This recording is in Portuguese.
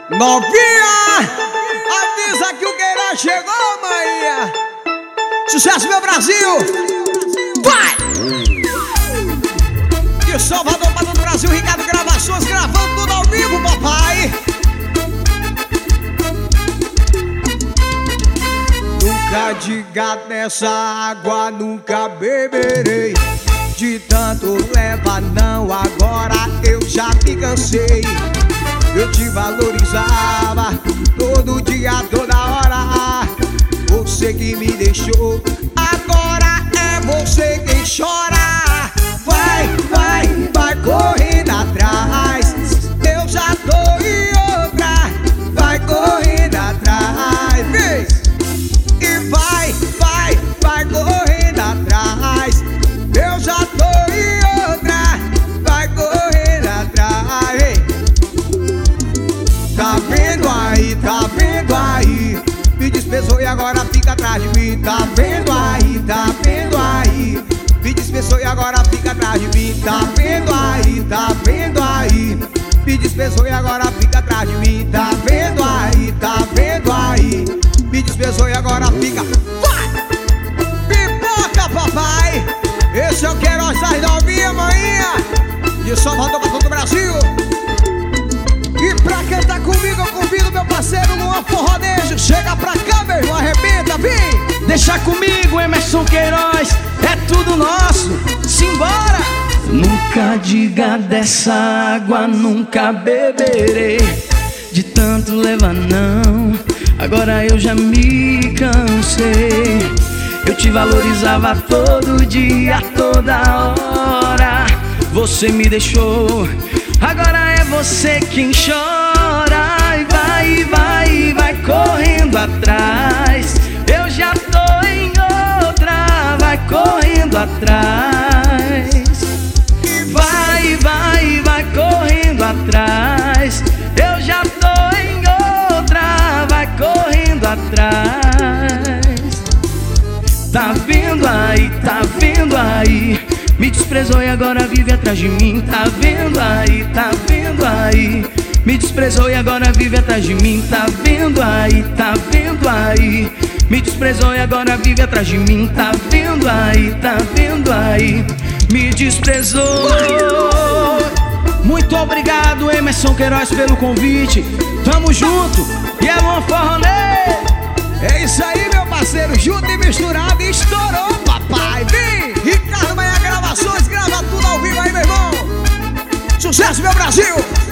Novinha, avisa que o Queiroz chegou, maninha. Sucesso, meu Brasil. Vai! De Salvador para todo o Brasil, Ricardo Gravações, gravando tudo ao vivo, papai. Nunca diga dessa água, nunca beberei. De tanto leva não, agora eu já me cansei. Eu te valorizava todo dia, toda hora. Você que me deixou, agora é você quem chora. Vai, vai, vai correndo atrás. Eu já tô em outra. Vai correndo atrás. E vai, vai, vai correndo atrás. Eu já tô em outra. Vai correndo atrás. Tá vendo aí, me dispensou e agora fica atrás de mim. Tá vendo aí, me dispensou e agora fica atrás de mim. Tá vendo aí, me dispensou e agora fica atrás de mim. Tá vendo aí, me dispensou e agora fica. Vai! Pipoca, papai! Esse é o Queiroz das novinhas, maninha. De Salvador pra todo o Brasil. E pra quem tá comigo, eu convido meu parceiro Luan Forrodejo. Chega pra cá, meu irmão, arrebenta, vem! Deixa comigo, Emerson Queiroz, é tudo nosso, simbora! Nunca diga dessa água, nunca beberei. De tanto levar não, agora eu já me cansei. Eu te valorizava todo dia, toda hora. Você me deixou, agora é você quem chora. E vai, vai, vai correndo atrás. Eu já tô em outra. Vai correndo atrás. Vai, vai, vai correndo atrás. Eu já tô em outra. Vai correndo atrás. Tá vendo aí, me desprezou e agora vive atrás de mim. Tá vendo aí, me desprezou e agora vive atrás de mim. Tá vendo aí, me desprezou e agora vive atrás de mim. Tá vendo aí, me desprezou. Muito obrigado, Emerson Queiroz, pelo convite. Tamo junto, e é uma forrone. É isso aí, meu parceiro, junto e misturado, estourou, papai. Vem! Ricardo Maia Gravações, grava tudo ao vivo aí, meu irmão. Sucesso, meu Brasil!